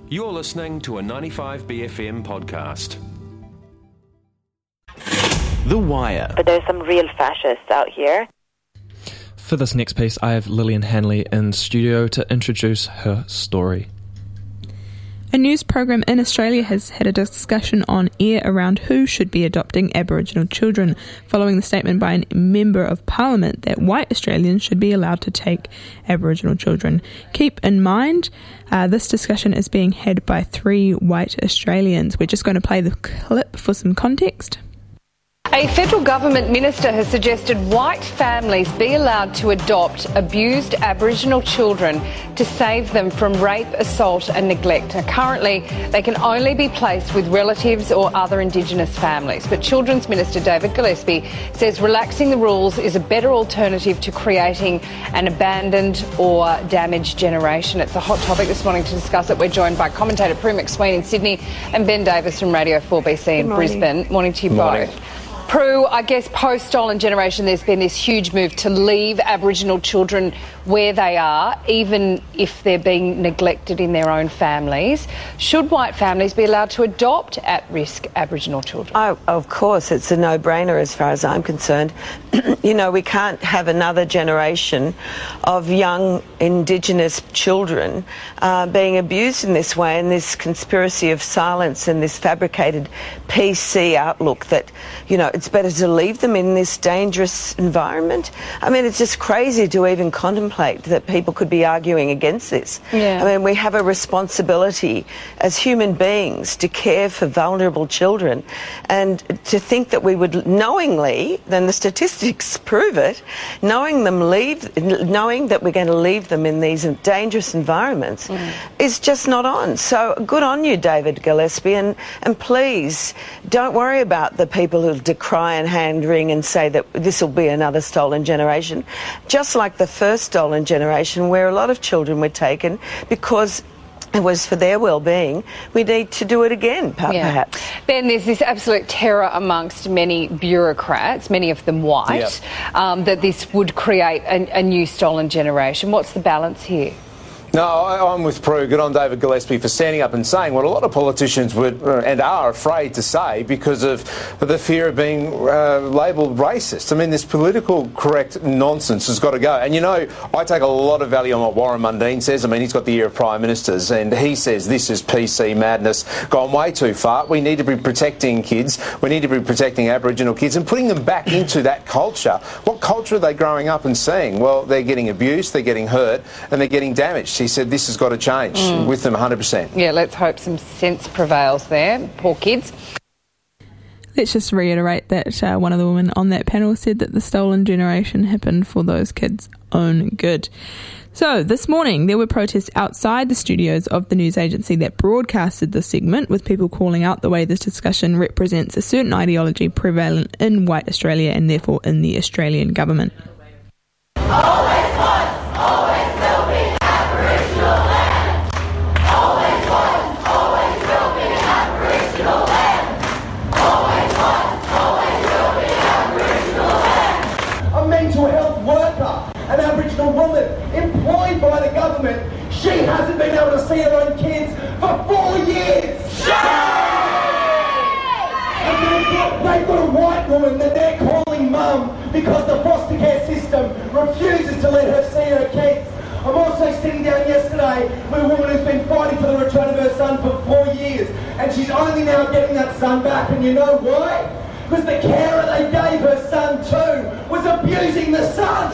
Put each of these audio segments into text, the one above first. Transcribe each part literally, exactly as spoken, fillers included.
You're listening to a ninety-five B F M podcast. The Wire. But there's some real fascists out here. For this next piece, I have Lillian Hanley in studio to introduce her story. A news program in Australia has had a discussion on air around who should be adopting Aboriginal children, following the statement by a Member of Parliament that white Australians should be allowed to take Aboriginal children. Keep in mind, uh, this discussion is being had by three white Australians. We're just going to play the clip for some context. A federal government minister has suggested white families be allowed to adopt abused Aboriginal children to save them from rape, assault and neglect. Now, currently, they can only be placed with relatives or other Indigenous families. But Children's Minister David Gillespie says relaxing the rules is a better alternative to creating an abandoned or damaged generation. It's a hot topic this morning. To discuss it, we're joined by commentator Prue McSween in Sydney and Ben Davis from Radio four B C in Brisbane. Morning to you Morning. both. Prue, I guess post-Stolen Generation there's been this huge move to leave Aboriginal children where they are, even if they're being neglected in their own families. Should white families be allowed to adopt at-risk Aboriginal children? Oh, of course, it's a no-brainer as far as I'm concerned. You know, we can't have another generation of young Indigenous children uh, being abused in this way, and this conspiracy of silence and this fabricated P C outlook that, you know, it's better to leave them in this dangerous environment. I mean, it's just crazy to even contemplate that people could be arguing against this. Yeah. I mean, we have a responsibility as human beings to care for vulnerable children, and to think that we would knowingly, then the statistics prove it, knowing them leave, knowing that we're going to leave them in these dangerous environments mm. is just not on. So good on you, David Gillespie, and, and please don't worry about the people who decry and hand-wring and say that this will be another stolen generation. Just like the first stolen generation, where a lot of children were taken because it was for their well-being, we need to do it again, perhaps. Yeah. Ben, there's this absolute terror amongst many bureaucrats, many of them white, yep. um, that this would create a, a new stolen generation. What's the balance here? No, I, I'm with Prue. Good on David Gillespie for standing up and saying what a lot of politicians would uh, and are afraid to say because of the fear of being uh, labelled racist. I mean, this political correct nonsense has got to go. And, you know, I take a lot of value on what Warren Mundine says. I mean, he's got the ear of Prime Ministers, and he says this is P C madness, gone way too far. We need to be protecting kids. We need to be protecting Aboriginal kids and putting them back into that culture. What culture are they growing up and seeing? Well, they're getting abused, they're getting hurt, and they're getting damaged. He said this has got to change mm. with them one hundred percent. Yeah, let's hope some sense prevails there. Poor kids. Let's just reiterate that uh, one of the women on that panel said that the stolen generation happened for those kids' own good. So, this morning there were protests outside the studios of the news agency that broadcasted this segment, with people calling out the way this discussion represents a certain ideology prevalent in white Australia and therefore in the Australian government. Always was, always will be Aboriginal land. Always was, always will be Aboriginal land. Always was, always will be Aboriginal land. A mental health worker, an Aboriginal woman employed by the government, she hasn't been able to see her own kids for four years. And they've got, they've got a white woman that they're calling mum because the foster care system refuses to let her see her kids. I'm also sitting down yesterday with a woman who's been fighting for the return of her son for four years, and she's only now getting that son back. And you know why? Because the carer they gave her son to was abusing the son.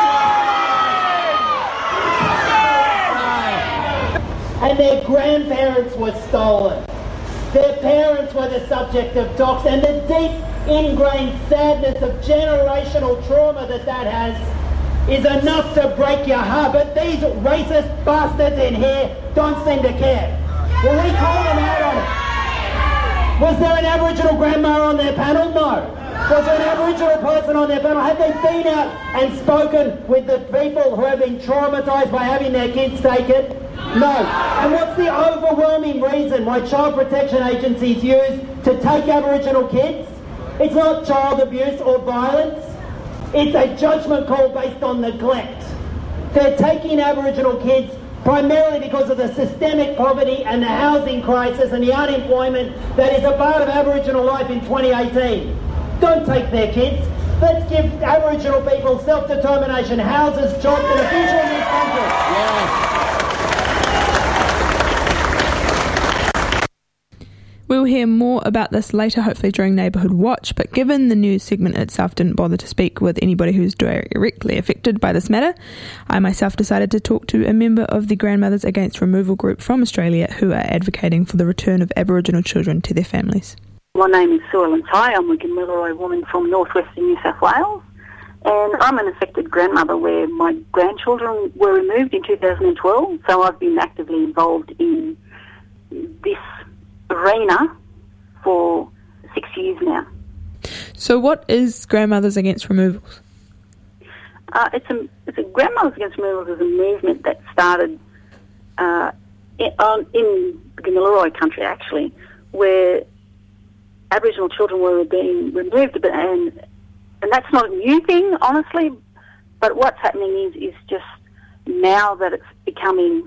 And their grandparents were stolen. Their parents were the subject of docs, and the deep ingrained sadness of generational trauma that that has is enough to break your heart. But these racist bastards in here don't seem to care. Will we call them out on it? Was there an Aboriginal grandma on their panel? No. Was there an Aboriginal person on their panel? Have they been out and spoken with the people who have been traumatised by having their kids taken? No. And what's the overwhelming reason why child protection agencies use to take Aboriginal kids? It's not child abuse or violence. It's a judgment call based on neglect. They're taking Aboriginal kids primarily because of the systemic poverty and the housing crisis and the unemployment that is a part of Aboriginal life in twenty eighteen. Don't take their kids. Let's give Aboriginal people self-determination, houses, jobs and a future in this country. Yeah. We'll hear more about this later, hopefully during Neighbourhood Watch, but given the news segment itself didn't bother to speak with anybody who's directly affected by this matter, I myself decided to talk to a member of the Grandmothers Against Removal group from Australia who are advocating for the return of Aboriginal children to their families. My name is Sue Ellen Ty. I'm a Gamilaroi woman from northwestern New South Wales, and I'm an affected grandmother where my grandchildren were removed in two thousand twelve, so I've been actively involved in this arena for six years now. So what is Grandmothers Against Removals? Uh, it's a it's a Grandmothers Against Removals is a movement that started uh, in, on, in the Gamilaroi country, actually, where Aboriginal children were being removed, and and that's not a new thing, honestly. But what's happening is is just now that it's becoming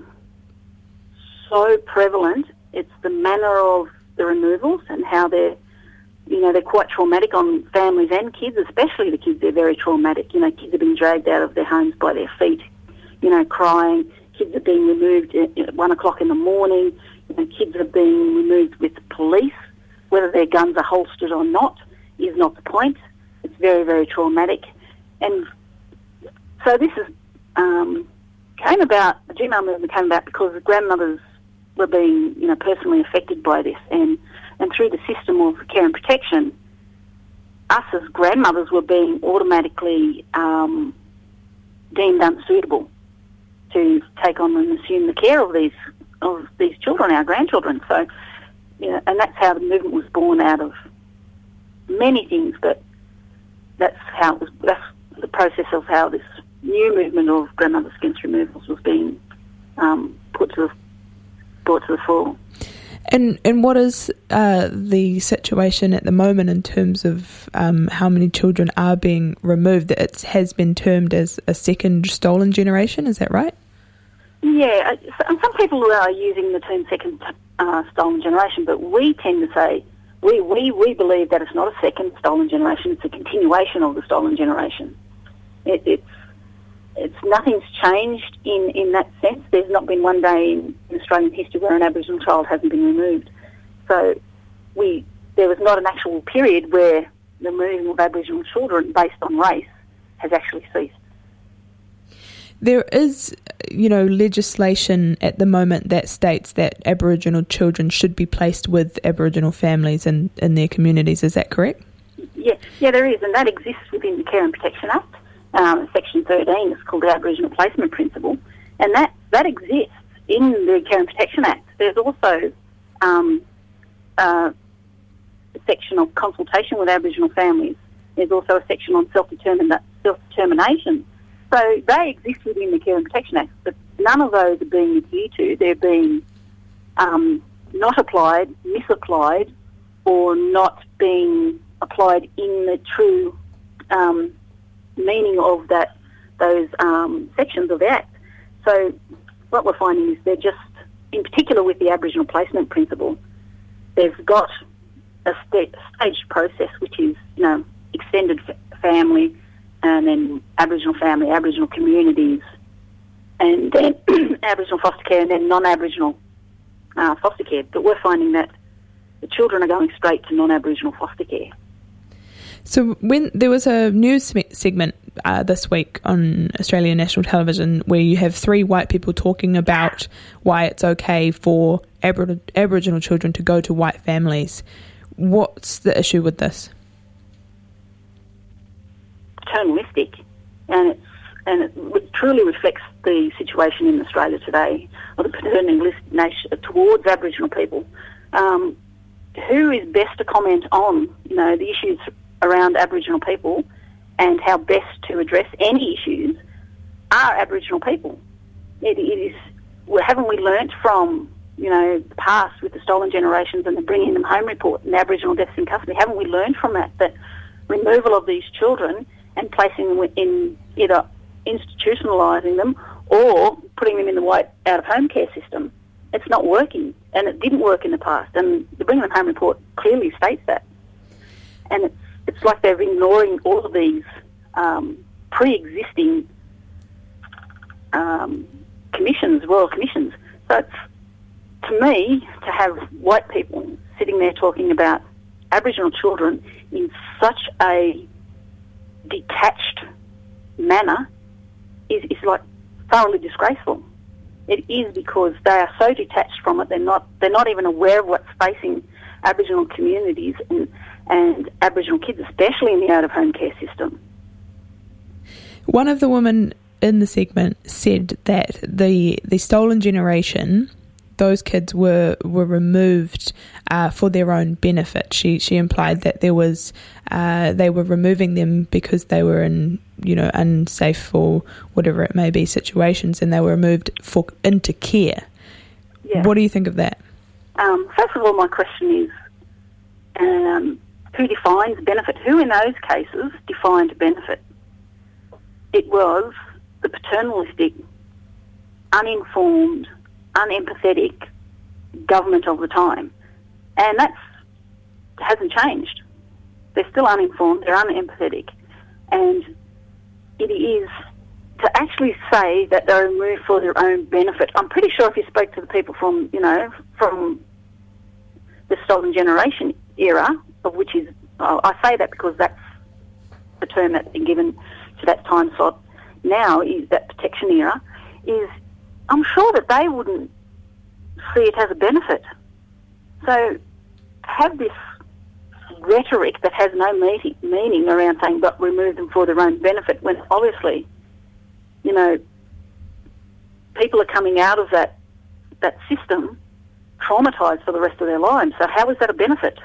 so prevalent. It's the manner of the removals and how they're, you know, they're quite traumatic on families and kids, especially the kids. They're very traumatic. You know, kids are being dragged out of their homes by their feet, you know, crying. Kids are being removed at one o'clock in the morning. You know, kids are being removed with police. Whether their guns are holstered or not is not the point. It's very, very traumatic. And so this is, um, came about, the G M A movement came about because the grandmothers were being, you know, personally affected by this, and, and through the system of care and protection, us as grandmothers were being automatically um, deemed unsuitable to take on and assume the care of these of these children, our grandchildren. So, you know, and that's how the movement was born out of many things, but that's how it was, that's the process of how this new movement of Grandmothers Against Removals was being um, put to the brought to the fore. And and what is uh, the situation at the moment in terms of um, how many children are being removed? It has been termed as a second stolen generation, is that right? Yeah, and some people are using the term second uh, stolen generation, but we tend to say, we, we, we believe that it's not a second stolen generation, it's a continuation of the stolen generation. It, it's It's nothing's changed in, in that sense. There's not been one day in, in Australian history where an Aboriginal child hasn't been removed. So we there was not an actual period where the removing of Aboriginal children based on race has actually ceased. There is, you know, legislation at the moment that states that Aboriginal children should be placed with Aboriginal families in, in their communities. Is that correct? Yeah, yeah, there is, and that exists within the Care and Protection Act. Um, Section thirteen is called the Aboriginal Placement Principle, and that, that exists in the Care and Protection Act. There's also um, uh, a section of consultation with Aboriginal families. There's also a section on self-determin- self-determination. So they exist within the Care and Protection Act, but none of those are being adhered to. They're being um, not applied, misapplied, or not being applied in the true um, meaning of that those um, sections of the Act. So what we're finding is they're just, in particular with the Aboriginal Placement Principle, they've got a st- staged process, which is, you know, extended f- family, and then Aboriginal family, Aboriginal communities, and then Aboriginal foster care, and then non-Aboriginal uh, foster care. But we're finding that the children are going straight to non-Aboriginal foster care. So when there was a news segment uh, this week on Australian National Television where you have three white people talking about why it's okay for Abor- Aboriginal children to go to white families. What's the issue with this? Paternalistic, and it's and it truly reflects the situation in Australia today, or the paternalistic nation towards Aboriginal people. Um, who is best to comment on, you know, the issues around Aboriginal people and how best to address any issues are Aboriginal people. It, it is. Well, haven't we learnt from, you know, the past with the stolen generations and the bringing them home report and Aboriginal deaths in custody? Haven't we learned from that that removal of these children and placing them in either institutionalising them or putting them in the white out-of-home care system. It's not working, and it didn't work in the past. And the Bring Them Home report clearly states that. And it's it's like they're ignoring all of these um, pre-existing um, commissions, royal commissions. So it's, to me, to have white people sitting there talking about Aboriginal children in such a detached manner is, is like thoroughly disgraceful. It is because they are so detached from it. They're not. They're not even aware of what's facing Aboriginal communities and, and Aboriginal kids, especially in the out-of-home care system. One of the women in the segment said that the the stolen generation, those kids were were removed uh, for their own benefit. She she implied that there was uh, they were removing them because they were in, you know, unsafe or whatever it may be situations, and they were removed for into care. Yeah. What do you think of that? Um, first of all, my question is, um, who defines benefit? Who in those cases defined benefit? It was the paternalistic, uninformed, unempathetic government of the time. And that hasn't changed. They're still uninformed, they're unempathetic. And it is to actually say that they're removed for their own benefit. I'm pretty sure if you spoke to the people from, you know, from the stolen generation era, of which is, oh, I say that because that's the term that's been given to that time slot now, is that protection era, is I'm sure that they wouldn't see it as a benefit. So to have this rhetoric that has no meaning, meaning around saying, but remove them for their own benefit, when obviously, you know, people are coming out of that that system traumatised for the rest of their lives. So how is that a benefit?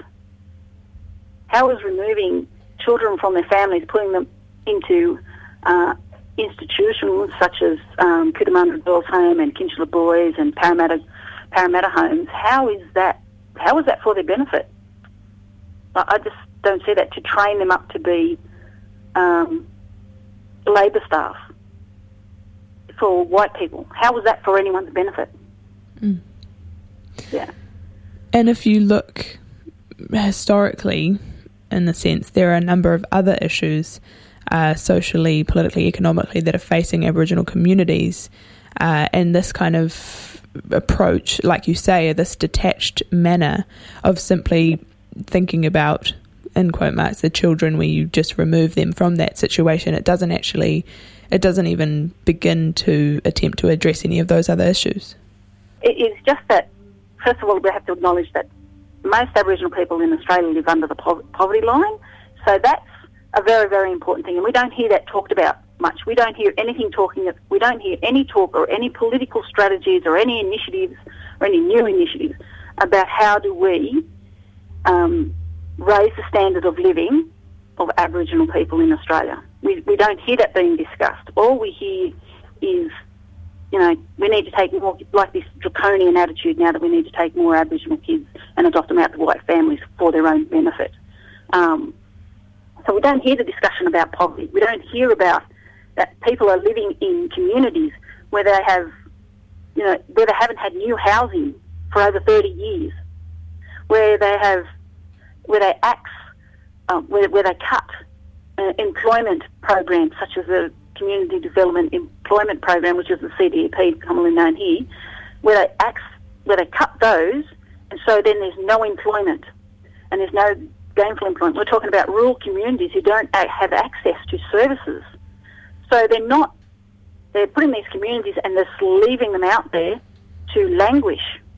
How is removing children from their families, putting them into uh, institutions such as um, Cootamundra Girls Home and Kinchela Boys and Parramatta Parramatta Homes, how is that? How is that for their benefit? I, I just don't see that, to train them up to be um, labour staff for white people. How was that for anyone's benefit? Mm. Yeah. And if you look historically, in the sense, there are a number of other issues, uh, socially, politically, economically, that are facing Aboriginal communities, uh, and this kind of approach, like you say, this detached manner of simply thinking about, in quote marks, the children, where you just remove them from that situation. It doesn't actually, it doesn't even begin to attempt to address any of those other issues. It is just that, first of all, we have to acknowledge that most Aboriginal people in Australia live under the po- poverty line. So that's a very, very important thing. And we don't hear that talked about much. We don't hear anything talking, we don't hear any talk or any political strategies or any initiatives or any new initiatives about how do we um, raise the standard of living of Aboriginal people in Australia. We, we don't hear that being discussed. All we hear is, you know, we need to take more, like this draconian attitude now that we need to take more Aboriginal kids and adopt them out to white families for their own benefit. Um, so we don't hear the discussion about poverty. We don't hear about that people are living in communities where they have, you know, where they haven't had new housing for over thirty years, where they have, where they axe, um, where, where they cut uh, employment programs such as the Community Development Employment Program, which is the C D E P, commonly known here, where they axe, where they cut those, and so then there's no employment and there's no gainful employment. We're talking about rural communities who don't have access to services. So they're not, they're putting these communities and they're leaving them out there to languish.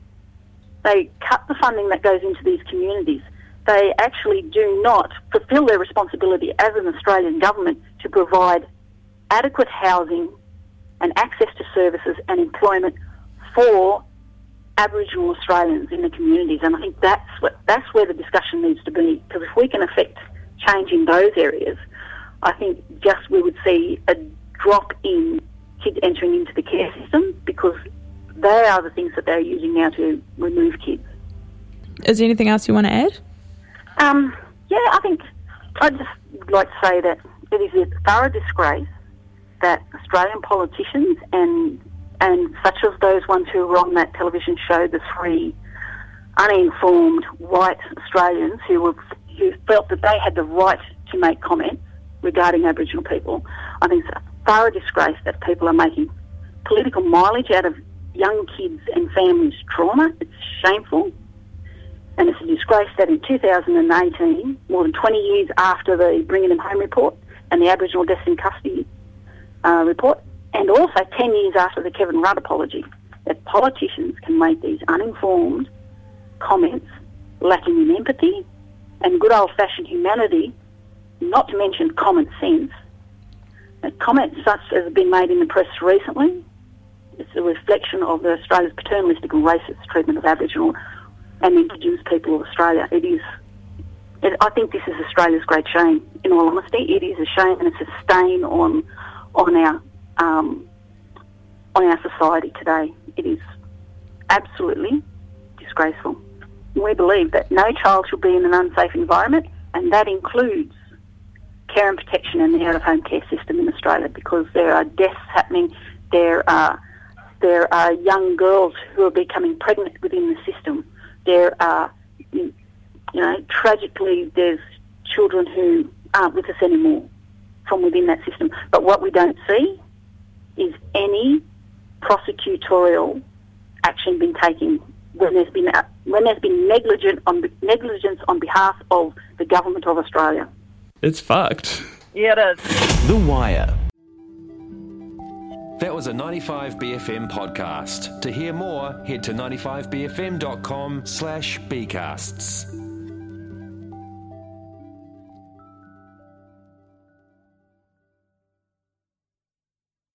They cut the funding that goes into these communities. They actually do not fulfil their responsibility as an Australian government to provide adequate housing and access to services and employment for Aboriginal Australians in the communities. And I think that's what that's where the discussion needs to be, because if we can affect change in those areas, I think just we would see a drop in kids entering into the care system, because they are the things that they're using now to remove kids. Is there anything else you want to add? Um, yeah, I think I'd just like to say that it is a thorough disgrace that Australian politicians and and such as those ones who were on that television show, the three uninformed white Australians who were who felt that they had the right to make comments regarding Aboriginal people. I think it's a thorough disgrace that people are making political mileage out of young kids and families' trauma. It's shameful. And it's a disgrace that in two thousand eighteen, more than twenty years after the Bringing Them Home report and the Aboriginal Deaths in Custody uh, report, and also ten years after the Kevin Rudd apology, that politicians can make these uninformed comments lacking in empathy and good old-fashioned humanity, not to mention common sense. And comments such as have been made in the press recently, it's a reflection of the Australia's paternalistic and racist treatment of Aboriginal and Indigenous people of Australia. It is, it, I think this is Australia's great shame, in all honesty. It is a shame and it's a stain on on our um, on our society today. It is absolutely disgraceful. We believe that no child should be in an unsafe environment, and that includes care and protection and the out-of-home care system in Australia, because there are deaths happening, there are there are young girls who are becoming pregnant within the system. There are, you know, tragically, there's children who aren't with us anymore from within that system. But what we don't see is any prosecutorial action being taken when there's been when there's been negligent on negligence on behalf of the government of Australia. It's fucked. Yeah, it is. The Wire. That was a ninety-five B F M podcast. To hear more, head to ninety-five b f m dot com slash bcasts.